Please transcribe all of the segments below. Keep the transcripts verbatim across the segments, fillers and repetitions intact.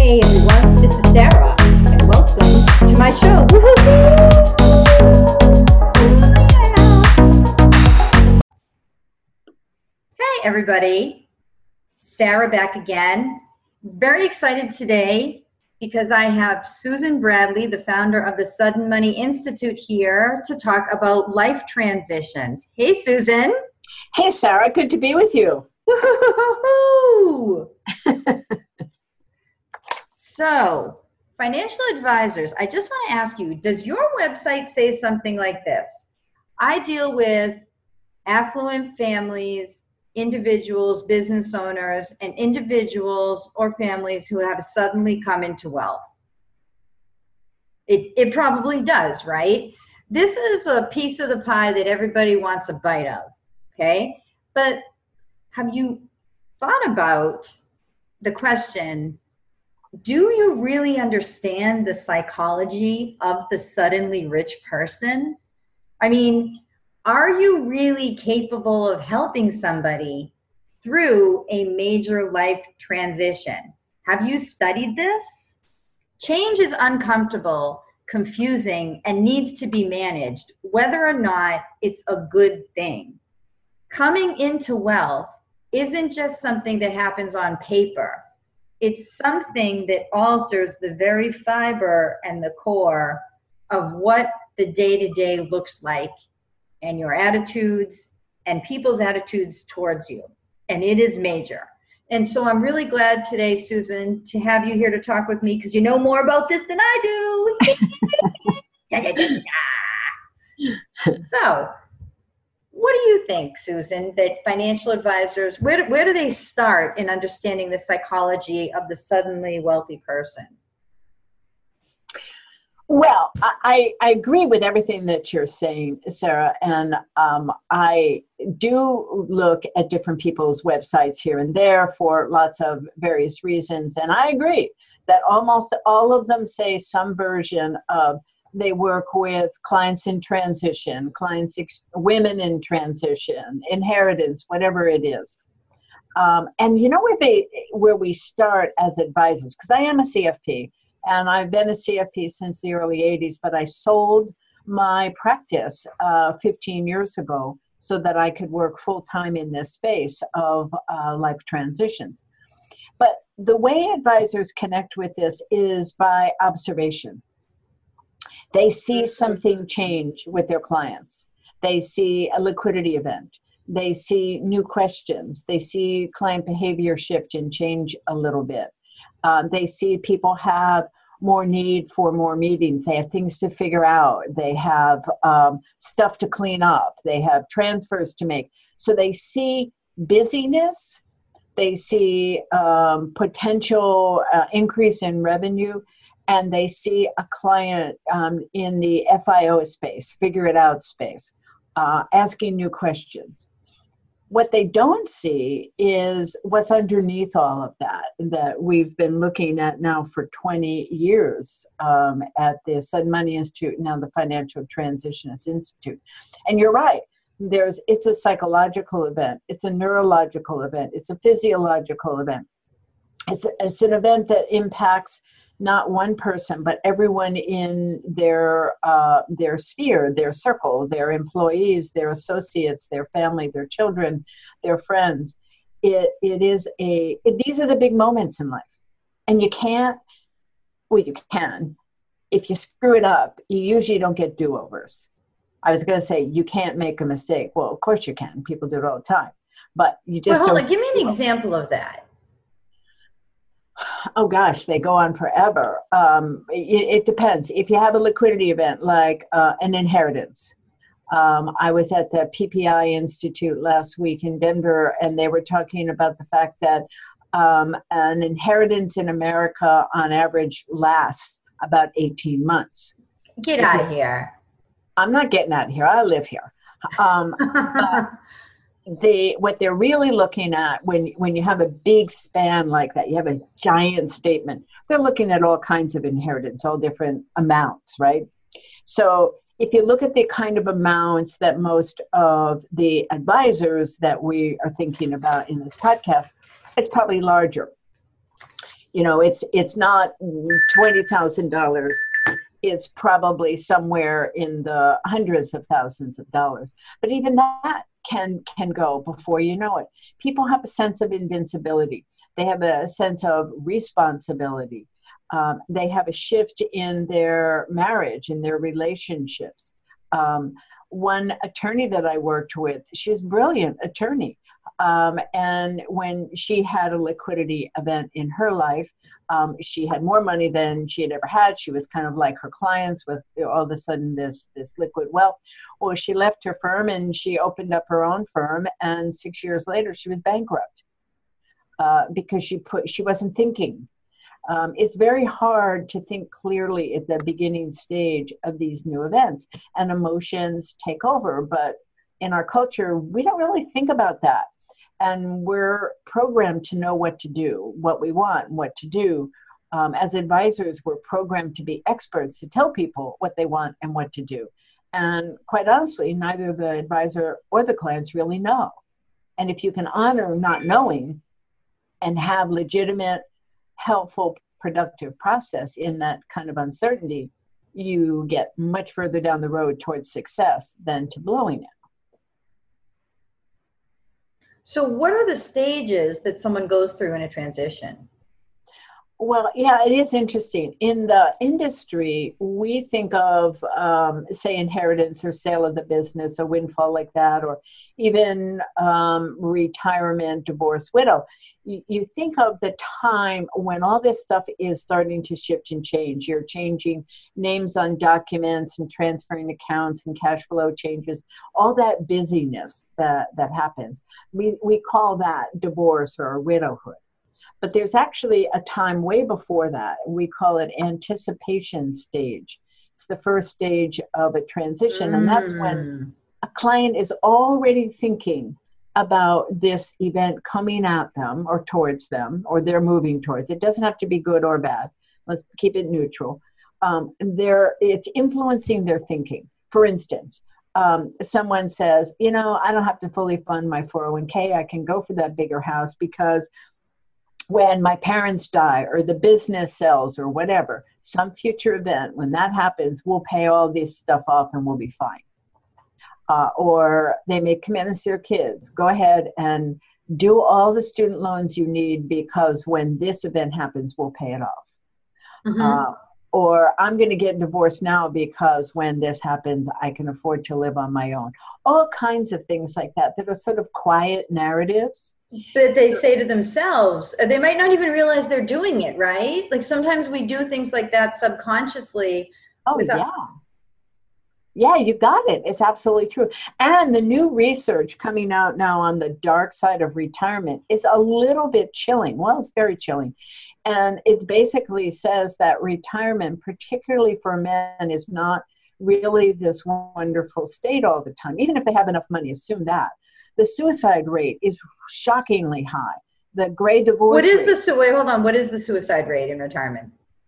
Hey everyone, this is Sarah, and welcome to my show. Woo-hoo-hoo! Hey everybody, Sarah back again. Very excited today because I have Susan Bradley, the founder of the Sudden Money Institute, here to talk about life transitions. Hey Susan. Hey Sarah, good to be with you. Woo-hoo-hoo-hoo! So, financial advisors, I just want to ask you, does your website say something like this? I deal with affluent families, individuals, business owners, and individuals or families who have suddenly come into wealth. It, it probably does, right? This is a piece of the pie that everybody wants a bite of, okay? But have you thought about the question, do you really understand the psychology of the suddenly rich person? I mean, are you really capable of helping somebody through a major life transition? Have you studied this? Change is uncomfortable, confusing, and needs to be managed, whether or not it's a good thing. Coming into wealth isn't just something that happens on paper. It's something that alters the very fiber and the core of what the day-to-day looks like and your attitudes and people's attitudes towards you. And it is major. And so I'm really glad today, Susan, to have you here to talk with me because you know more about this than I do. So, what do you think, Susan, that financial advisors, where do, where do they start in understanding the psychology of the suddenly wealthy person? Well, I, I agree with everything that you're saying, Sarah, and um, I do look at different people's websites here and there for lots of various reasons, and I agree that almost all of them say some version of they work with clients in transition, clients, ex- women in transition, inheritance, whatever it is. Um, and you know where they, where we start as advisors, because I am a C F P, and I've been a C F P since the early eighties, but I sold my practice uh, fifteen years ago so that I could work full-time in this space of uh, life transitions. But the way advisors connect with this is by observation. They see something change with their clients. They see a liquidity event. They see new questions. They see client behavior shift and change a little bit. Um, they see people have more need for more meetings. They have things to figure out. They have um, stuff to clean up. They have transfers to make. So they see busyness. They see um, potential uh, increase in revenue. And they see a client um, in the F I O space, figure it out space, uh, asking new questions. What they don't see is what's underneath all of that, that we've been looking at now for twenty years um, at the Sudden Money Institute, now the Financial Transitionist Institute. And you're right, there's it's a psychological event, it's a neurological event, it's a physiological event. It's, it's an event that impacts not one person, but everyone in their uh, their sphere, their circle, their employees, their associates, their family, their children, their friends. It it is a it, these are the big moments in life, and you can't. Well, you can. If you screw it up, you usually don't get do-overs. I was going to say you can't make a mistake. Well, of course you can. People do it all the time, but you just well, hold don't. on. Give me an example of that. Oh gosh, they go on forever. Um, it, it depends. If you have a liquidity event like uh, an inheritance. Um, I was at the P P I Institute last week in Denver, and they were talking about the fact that um, an inheritance in America on average lasts about eighteen months. Get out of here. I'm not getting out of here. I live here. Um, but, They what they're really looking at when when you have a big span like that, you have a giant statement, they're looking at all kinds of inheritance, all different amounts, right? So if you look at the kind of amounts that most of the advisors that we are thinking about in this podcast, it's probably larger. You know, it's it's not twenty thousand dollars. It's probably somewhere in the hundreds of thousands of dollars. But even that can can go before you know it. People have a sense of invincibility. They have a sense of responsibility. Um, they have a shift in their marriage, in their relationships. Um, one attorney that I worked with, she's a brilliant attorney. Um, and when she had a liquidity event in her life, um, she had more money than she had ever had. She was kind of like her clients with, you know, all of a sudden this, this liquid wealth. Well, she left her firm and she opened up her own firm. And six years later, she was bankrupt uh, because she put, she wasn't thinking. Um, it's very hard to think clearly at the beginning stage of these new events, and emotions take over. But in our culture, we don't really think about that. And we're programmed to know what to do, what we want, and what to do. Um, as advisors, we're programmed to be experts, to tell people what they want and what to do. And quite honestly, neither the advisor or the clients really know. And if you can honor not knowing and have legitimate, helpful, productive process in that kind of uncertainty, you get much further down the road towards success than to blowing it. So what are the stages that someone goes through in a transition? Well, yeah, it is interesting. In the industry, we think of, um, say, inheritance or sale of the business, a windfall like that, or even um, retirement, divorce, widow. You, you think of the time when all this stuff is starting to shift and change. You're changing names on documents and transferring accounts and cash flow changes, all that busyness that, that happens. We, we call that divorce or widowhood. But there's actually a time way before that. We call it anticipation stage. It's the first stage of a transition. Mm. And that's when a client is already thinking about this event coming at them or towards them, or they're moving towards. It doesn't have to be good or bad. Let's keep it neutral. Um, they're, it's influencing their thinking. For instance, um, someone says, you know, I don't have to fully fund my four oh one k. I can go for that bigger house because when my parents die or the business sells or whatever, some future event, when that happens, we'll pay all this stuff off and we'll be fine. Uh, or they make commitments to their kids. Go ahead and do all the student loans you need because when this event happens, we'll pay it off. Mm-hmm. Uh, or I'm going to get divorced now because when this happens, I can afford to live on my own. All kinds of things like that that are sort of quiet narratives. But they say to themselves, they might not even realize they're doing it, right? Like sometimes we do things like that subconsciously. Oh, without- yeah. Yeah, you got it. It's absolutely true. And the new research coming out now on the dark side of retirement is a little bit chilling. Well, it's very chilling. And it basically says that retirement, particularly for men, is not really this wonderful state all the time. Even if they have enough money, assume that. The suicide rate is shockingly high. The gray divorce What is rate, the, su- wait, hold on. What is the suicide rate in retirement?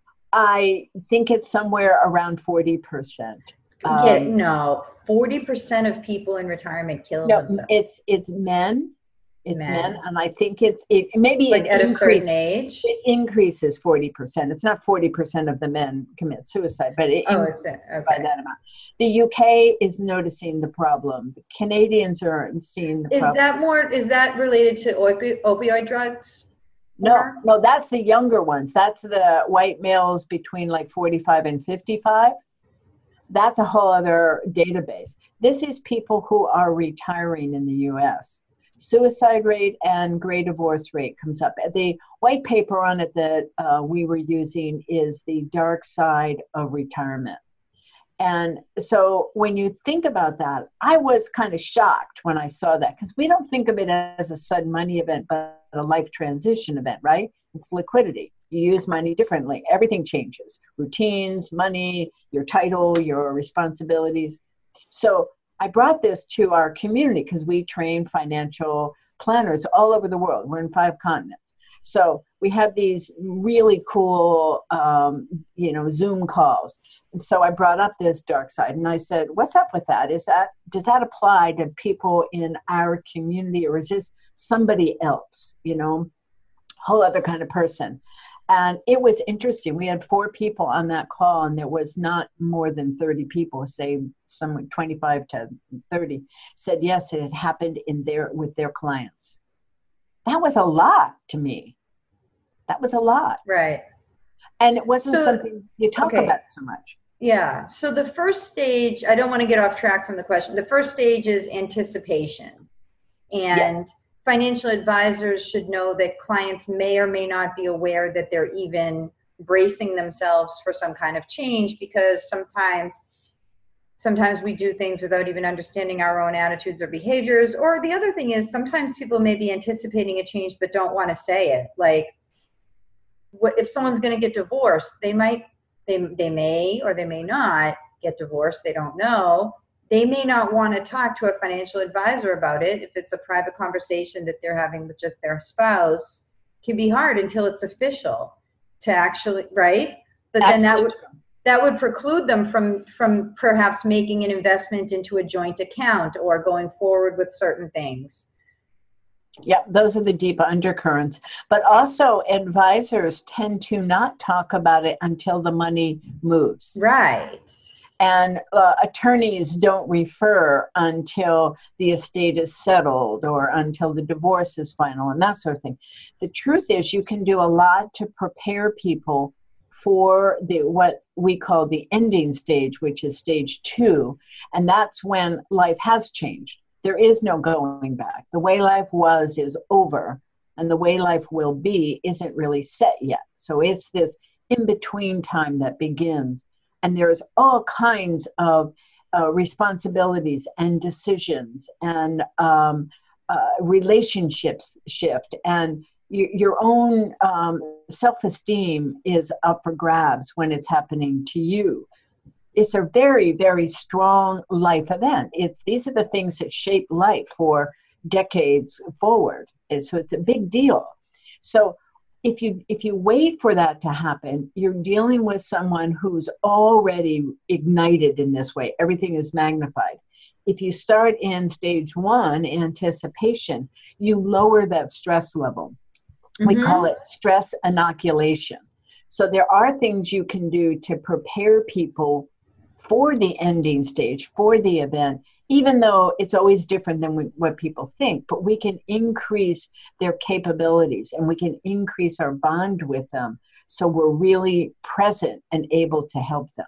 I think it's somewhere around forty percent. Yeah, Um, no, forty percent of people in retirement kill no, themselves. it's it's men. It's men. Men. and I think it's it maybe Like it at a increase- certain age? It increases forty percent. It's not forty percent of the men commit suicide, but it Oh, increases it's a, by okay. that amount. The U K is noticing the problem. The Canadians are seeing the Is problem. that more, is that related to opi- opioid drugs? No, Or- no, that's the younger ones. That's the white males between like forty-five and fifty-five. That's a whole other database. This is people who are retiring in the U S. Suicide rate and gray divorce rate comes up. The white paper on it that uh, we were using is the dark side of retirement. And so when you think about that, I was kind of shocked when I saw that because we don't think of it as a sudden money event, but a life transition event, right? It's liquidity. You use money differently. Everything changes. Routines, money, your title, your responsibilities. So I brought this to our community because we train financial planners all over the world. We're in five continents. So we have these really cool, um, you know, Zoom calls. And so I brought up this dark side and I said, what's up with that? Is that, does that apply to people in our community or is this somebody else, you know, whole other kind of person? And it was interesting. We had four people on that call, and there was not more than thirty people, say somewhere twenty-five to thirty, said yes, it had happened in their with their clients. That was a lot to me. That was a lot. Right. And it wasn't So, something you talk okay. about so much. Yeah. So the first stage, I don't want to get off track from the question. The first stage is anticipation. And yes. Financial advisors should know that clients may or may not be aware that they're even bracing themselves for some kind of change, because sometimes sometimes we do things without even understanding our own attitudes or behaviors. Or the other thing is, sometimes people may be anticipating a change but don't want to say it. Like, what if someone's going to get divorced? They might, they they may or they may not get divorced. They don't know. They may not want to talk to a financial advisor about it. If it's a private conversation that they're having with just their spouse, it can be hard until it's official to actually, right? But then that would that would preclude them from from perhaps making an investment into a joint account or going forward with certain things. Yeah, those are the deep undercurrents. But also, advisors tend to not talk about it until the money moves. Right. And uh, attorneys don't refer until the estate is settled or until the divorce is final and that sort of thing. The truth is, you can do a lot to prepare people for the what we call the ending stage, which is stage two. And that's when life has changed. There is no going back. The way life was is over, and the way life will be isn't really set yet. So it's this in-between time that begins. And there's all kinds of uh, responsibilities and decisions and um, uh, relationships shift. And y- your own um, self-esteem is up for grabs when it's happening to you. It's a very, very strong life event. It's these are the things that shape life for decades forward. And so it's a big deal. So If you if you wait for that to happen, you're dealing with someone who's already ignited in this way. Everything is magnified. If you start in stage one, anticipation, you lower that stress level. Mm-hmm. We call it stress inoculation. So there are things you can do to prepare people for the ending stage, for the event, even though it's always different than what people think, but we can increase their capabilities and we can increase our bond with them. So we're really present and able to help them.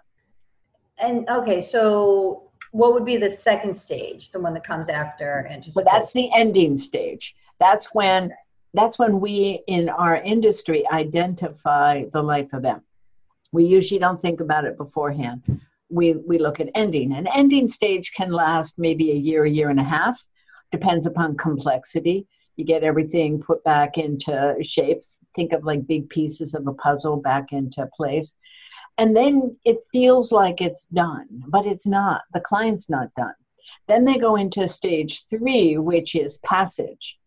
And okay, so what would be the second stage, the one that comes after anticipation? Well, that's the ending stage. That's when, that's when we in our industry identify the life event. We usually don't think about it beforehand. We we look at ending. An ending stage can last maybe a year, a year and a half, depends upon complexity. You get everything put back into shape. Think of like big pieces of a puzzle back into place. And then it feels like it's done, but it's not. The client's not done. Then they go into stage three, which is passage.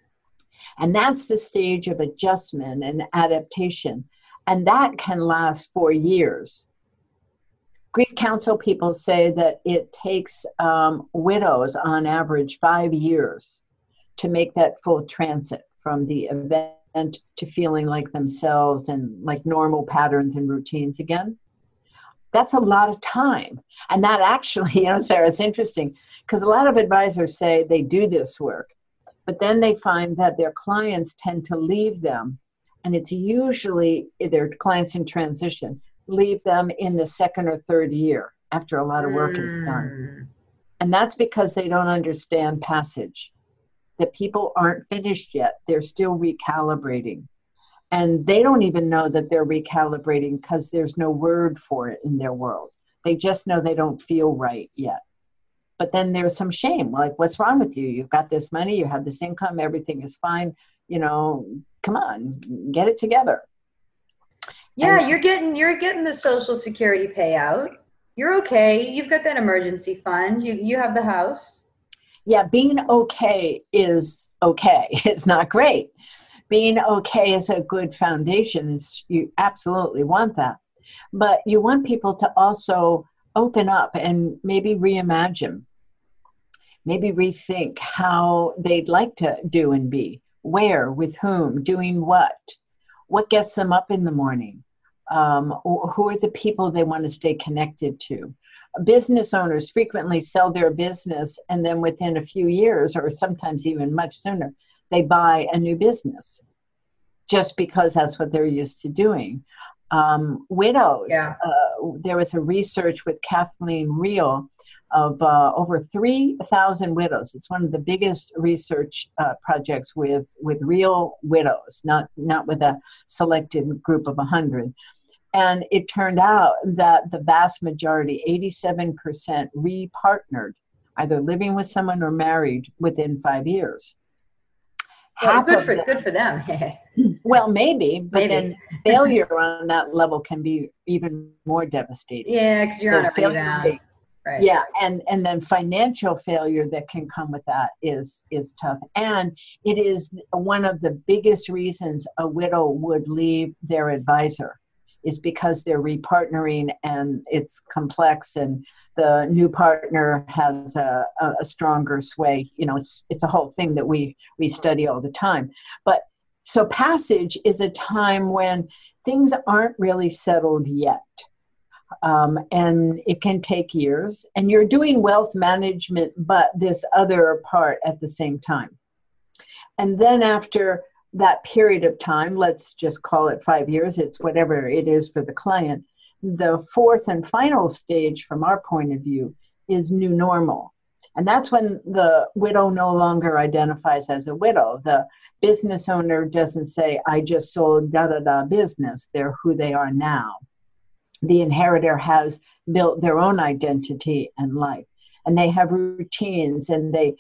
And that's the stage of adjustment and adaptation. And that can last for years. Grief counsel people say that it takes um, widows on average five years to make that full transit from the event to feeling like themselves and like normal patterns and routines again. That's a lot of time. And that actually, you know, Sarah, it's interesting because a lot of advisors say they do this work, but then they find that their clients tend to leave them. And it's usually their clients in transition leave them in the second or third year after a lot of work is done. And that's because they don't understand passage, that people aren't finished yet. They're still recalibrating. And they don't even know that they're recalibrating because there's no word for it in their world. They just know they don't feel right yet. But then there's some shame, like, what's wrong with you? You've got this money, you have this income, everything is fine. You know, come on, get it together. Yeah, and, you're getting you're getting the Social Security payout. You're okay. You've got that emergency fund. You you have the house. Yeah, being okay is okay. It's not great. Being okay is a good foundation. It's, you absolutely want that. But you want people to also open up and maybe reimagine, maybe rethink how they'd like to do and be, where, with whom, doing what. What gets them up in the morning? Um, who are the people they want to stay connected to? Business owners frequently sell their business, and then within a few years, or sometimes even much sooner, they buy a new business just because that's what they're used to doing. Um, widows, Yeah. uh, there was a research with Kathleen Reel of uh, over three thousand widows. It's one of the biggest research uh, projects with, with real widows, not, not with a selected group of one hundred. And it turned out that the vast majority, eighty-seven percent, re-partnered, either living with someone or married within five years. Well, Half good of for them, good for them. well, maybe, but Maybe. then failure on that level can be even more devastating. Yeah, because you're The on a failure rebound. rate. Right. Yeah, and and then financial failure that can come with that is is tough, and it is one of the biggest reasons a widow would leave their advisor, is because they're repartnering and it's complex, and the new partner has a, a, a stronger sway. You know, it's it's a whole thing that we we study all the time. But so passage is a time when things aren't really settled yet. Um, and it can take years, and you're doing wealth management, but this other part at the same time. And then after that period of time, let's just call it five years, it's whatever it is for the client. The fourth and final stage from our point of view is new normal. And that's when the widow no longer identifies as a widow. The business owner doesn't say, I just sold da-da-da business. They're who they are now. The inheritor has built their own identity and life, and they have routines, and they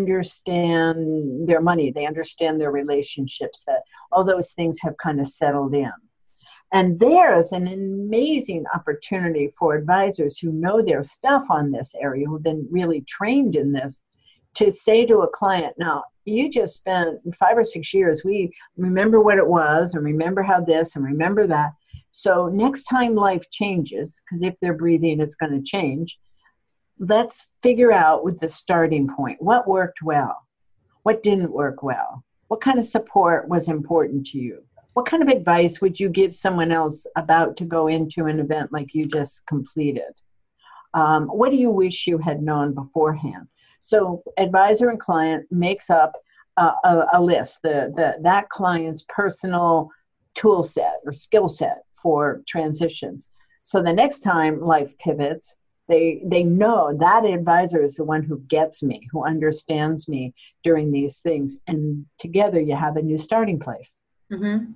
understand their money, they understand their relationships, that all those things have kind of settled in. And there's an amazing opportunity for advisors who know their stuff on this area, who've been really trained in this, to say to a client, now, you just spent five or six years, we remember what it was, and remember how this, and remember that. So next time life changes, because if they're breathing, it's going to change, let's figure out with the starting point, what worked well, what didn't work well, what kind of support was important to you, what kind of advice would you give someone else about to go into an event like you just completed, um, what do you wish you had known beforehand. So advisor and client makes up uh, a, a list, the, the that client's personal tool set or skill set for transitions. So the next time life pivots, they they know that advisor is the one who gets me, who understands me during these things. And together you have a new starting place. Mm-hmm.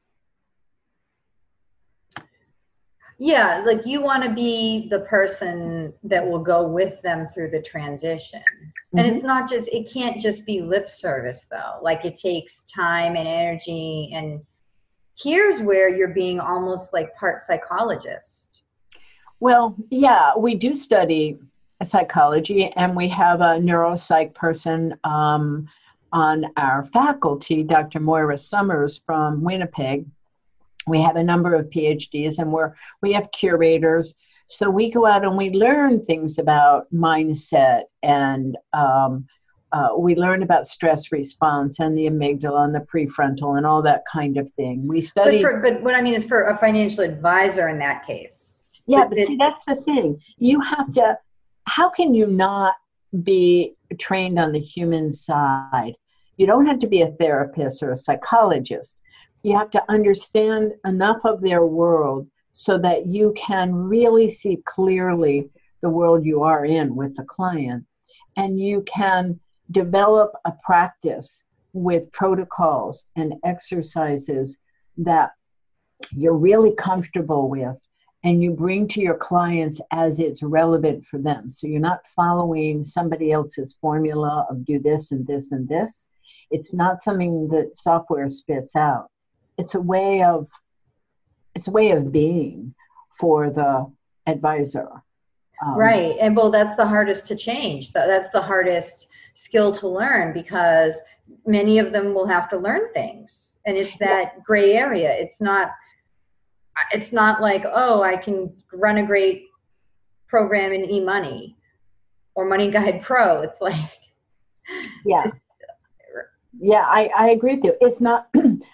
Yeah, like you want to be the person that will go with them through the transition. Mm-hmm. And it's not just, it can't just be lip service though. Like it takes time and energy, and here's where you're being almost like part psychologist. Well, yeah, we do study psychology, and we have a neuropsych person um, on our faculty, Doctor Moira Summers from Winnipeg. We have a number of PhDs, and we're, we have curators. So we go out and we learn things about mindset, and um, Uh, we learn about stress response and the amygdala and the prefrontal and all that kind of thing. We study. But, for, but what I mean is for a financial advisor in that case. Yeah, but, but it, see, that's the thing. You have to, how can you not be trained on the human side? You don't have to be a therapist or a psychologist. You have to understand enough of their world so that you can really see clearly the world you are in with the client. And you can develop a practice with protocols and exercises that you're really comfortable with, and you bring to your clients as it's relevant for them. So you're not following somebody else's formula of do this and this and this. It's not something that software spits out. It's a way of, it's a way of being for the advisor. Um, right. And well, that's the hardest to change. That's the hardest skill to learn, because many of them will have to learn things, and it's that gray area. It's not it's not like, oh, I can run a great program in eMoney or Money Guide Pro. It's like, yeah, yeah, I, I agree with you. It's not,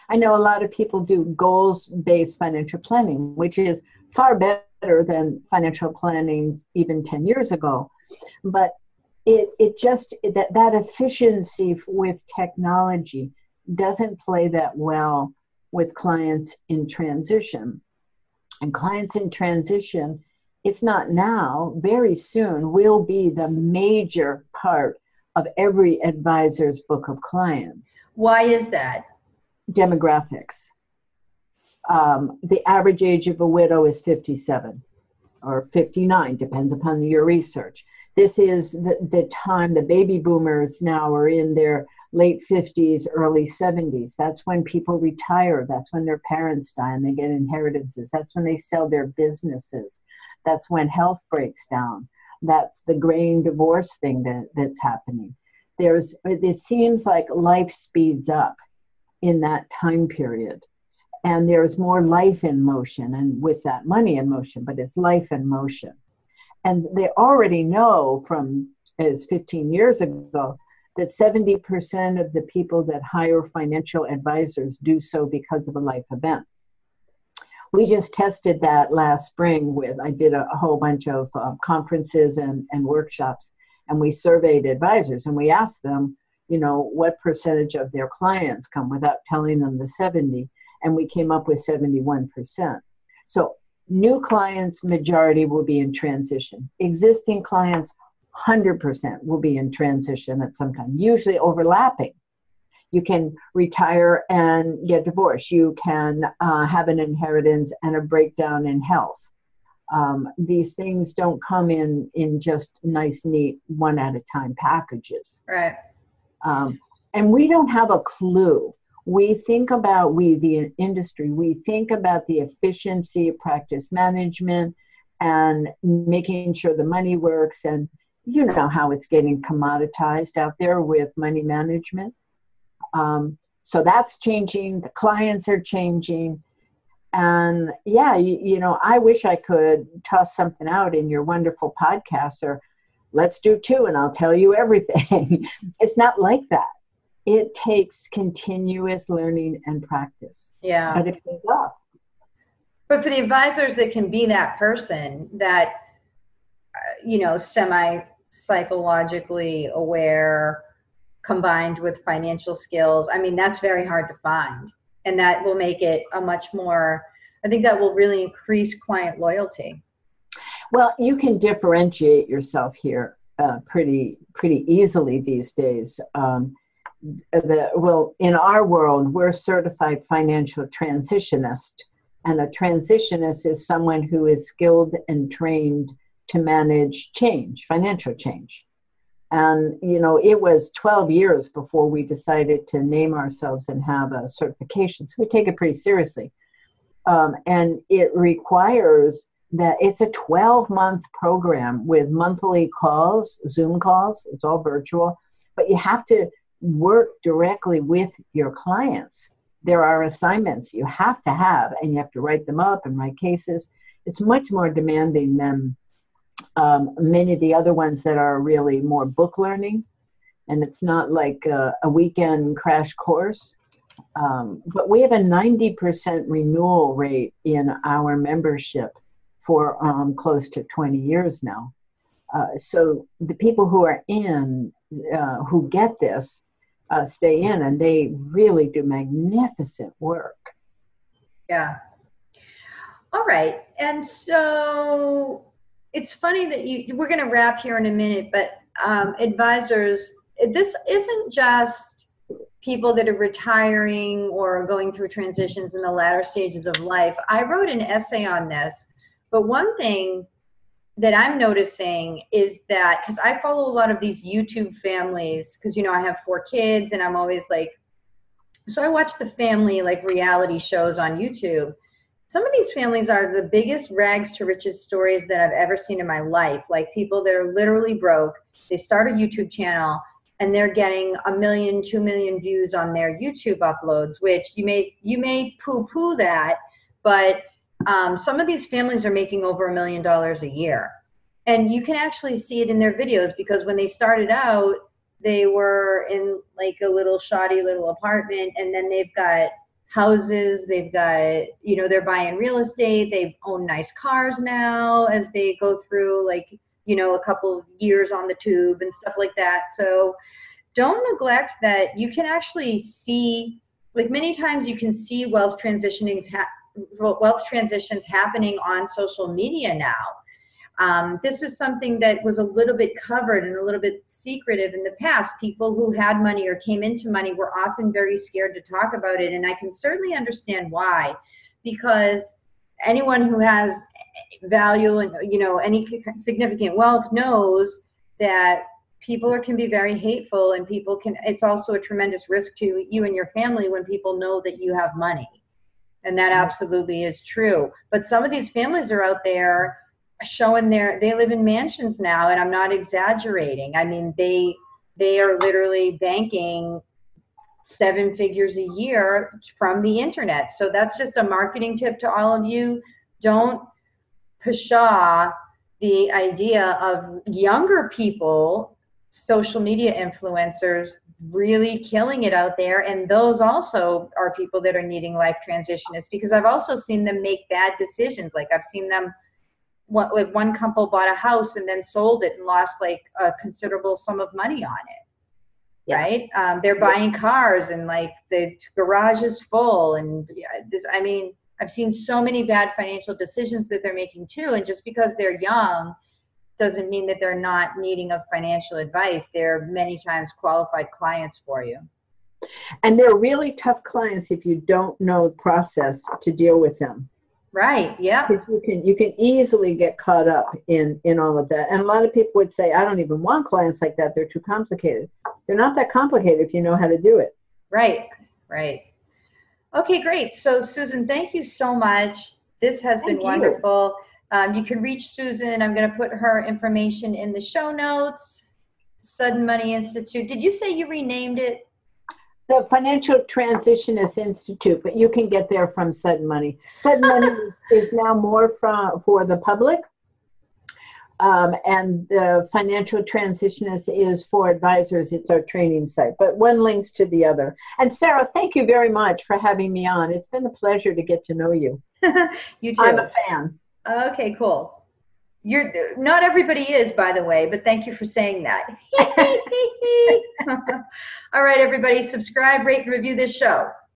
I know a lot of people do goals-based financial planning, which is far better than financial planning even ten years ago. But it, it just, that, that efficiency with technology doesn't play that well with clients in transition. And clients in transition, if not now, very soon will be the major part of every advisor's book of clients. Why is that? Demographics. Um, the average age of a widow is fifty-seven or fifty-nine, depends upon your research. This is the, the time the baby boomers now are in their late fifties, early seventies. That's when people retire. That's when their parents die and they get inheritances. That's when they sell their businesses. That's when health breaks down. That's the grain divorce thing that, that's happening. There's, it seems like life speeds up in that time period. And there's more life in motion, and with that money in motion, but it's life in motion. And they already know from as fifteen years ago that seventy percent of the people that hire financial advisors do so because of a life event. We just tested that last spring with, I did a, a whole bunch of uh, conferences and, and workshops, and we surveyed advisors and we asked them, you know, what percentage of their clients come without telling them the seventy, and we came up with seventy-one percent. So new clients, majority will be in transition. Existing clients, one hundred percent will be in transition at some time, usually overlapping. You can retire and get divorced. You can uh, have an inheritance and a breakdown in health. Um, these things don't come in, in just nice, neat, one at a time packages. Right. Um, and we don't have a clue. We think about, we, the industry, we think about the efficiency of practice management and making sure the money works. And you know how it's getting commoditized out there with money management. Um, so that's changing. The clients are changing. And yeah, you, you know, I wish I could toss something out in your wonderful podcast, or let's do two and I'll tell you everything. It's not like that. It takes continuous learning and practice. Yeah. But it pays off. But for the advisors that can be that person that, uh, you know, semi-psychologically aware, combined with financial skills, I mean, that's very hard to find. And that will make it a much more, I think that will really increase client loyalty. Well, you can differentiate yourself here uh, pretty pretty easily these days. Um, the, well, in our world, we're certified financial transitionist. And a transitionist is someone who is skilled and trained to manage change, financial change. And, you know, it was twelve years before we decided to name ourselves and have a certification. So we take it pretty seriously. Um, and it requires that it's a twelve-month program with monthly calls, Zoom calls. It's all virtual. But you have to work directly with your clients. There are assignments you have to have, and you have to write them up and write cases. It's much more demanding than Um, many of the other ones that are really more book learning, and it's not like a, a weekend crash course. Um, but we have a ninety percent renewal rate in our membership for um, close to twenty years now. Uh, so the people who are in, uh, who get this, uh, stay in, and they really do magnificent work. Yeah. All right. And so it's funny that you, we're going to wrap here in a minute, but um, advisors, this isn't just people that are retiring or going through transitions in the latter stages of life. I wrote an essay on this, but one thing that I'm noticing is that, because I follow a lot of these YouTube families, because, you know, I have four kids and I'm always like, so I watch the family like reality shows on YouTube. Some of these families are the biggest rags to riches stories that I've ever seen in my life. Like people that are literally broke. They start a YouTube channel and they're getting a million, two million views on their YouTube uploads, which you may, you may poo-poo that, but um, some of these families are making over a million dollars a year. And you can actually see it in their videos, because when they started out, they were in like a little shoddy little apartment, and then they've got houses, they've got, you know, they're buying real estate, they own nice cars now as they go through, like, you know, a couple of years on the tube and stuff like that. So don't neglect that you can actually see, like many times you can see wealth transitionings, ha- wealth transitions happening on social media now. Um, this is something that was a little bit covered and a little bit secretive in the past. People who had money or came into money were often very scared to talk about it. And I can certainly understand why, because anyone who has value and, you know, any significant wealth knows that people are, can be very hateful, and people can, it's also a tremendous risk to you and your family when people know that you have money. And that absolutely is true. But some of these families are out there showing their, they live in mansions now, and I'm not exaggerating. I mean, they they are literally banking seven figures a year from the internet. So that's just a marketing tip to all of you. Don't pshaw the idea of younger people, social media influencers, really killing it out there. And those also are people that are needing life transitionists, because I've also seen them make bad decisions. Like I've seen them, what, like one couple bought a house and then sold it and lost like a considerable sum of money on it. Yeah. Right? Um, they're buying cars and like the garage is full. And this, I mean, I've seen so many bad financial decisions that they're making too. And just because they're young doesn't mean that they're not needing of financial advice. They're many times qualified clients for you. And they're really tough clients if you don't know the process to deal with them. Right. Yeah. You can you can easily get caught up in in all of that. And a lot of people would say, I don't even want clients like that. They're too complicated. They're not that complicated if you know how to do it. Right. Right. Okay, great. So Susan, thank you so much. This has been wonderful. Um, you can reach Susan. I'm going to put her information in the show notes. Sudden Money Institute. Did you say you renamed it? The Financial Transitionist Institute, but you can get there from Sudden Money. Sudden Money is now more from, for the public, um, and the Financial Transitionist is for advisors. It's our training site, but one links to the other. And Sarah, thank you very much for having me on. It's been a pleasure to get to know you. You too. I'm a fan. Okay, cool. You're not everybody is, by the way, but thank you for saying that. All right, everybody, subscribe, rate, and review this show.